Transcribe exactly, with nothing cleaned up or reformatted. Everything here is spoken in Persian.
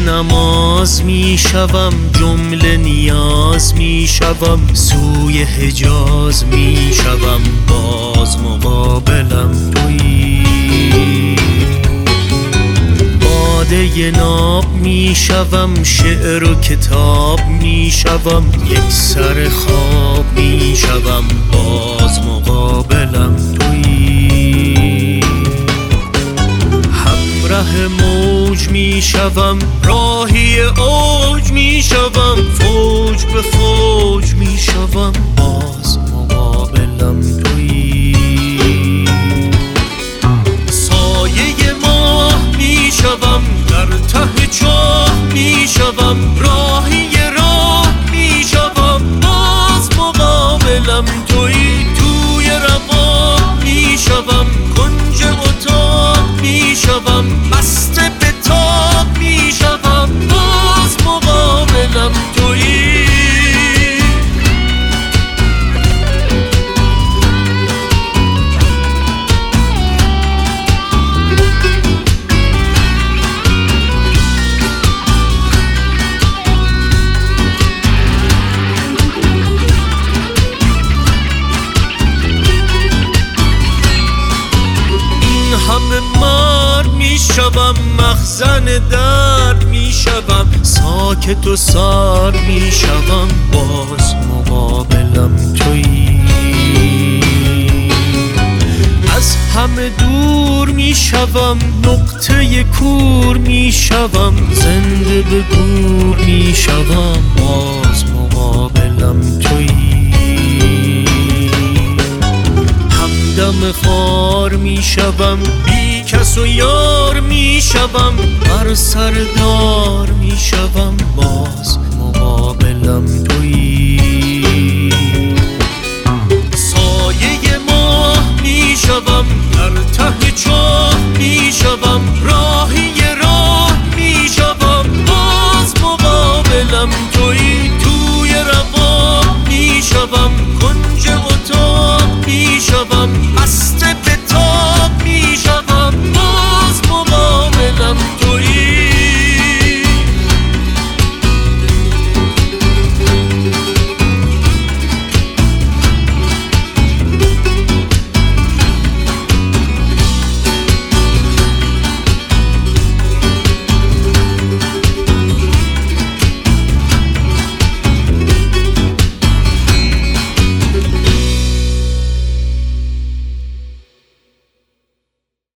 نماز می شوم، جمله نیاز می شوم، سوی حجاز می شوم، باز مقابلم تویی. باده ناب می شوم، شعر و کتاب می شوم، یک سر خواب می شوم، باز مقابلم تویی. همراه موج می شوم، راهی اوج می شوم، فوج به فوج می شوم، باز مقابلم تویی. سایه ماه می شوم، در ته چاه می شوم، راهی راه می شوم، باز مقابلم تویی. توی روا می شوم، کنج اتاق می شوم، مست به تاب می شوم، باز مقابلم تویی. همه مرد می شوم، مخزن درد می شوم، ساکت و سر می شوم، باز مقابلم تویی. از همه دور می شوم، نقطه کور می شوم، زنده به گور می شوم، باز مقابلم تویی. همدم خار می شوم، بی کس و یار می شوم، بر سر دار می شوم، باز مقابلم تویی.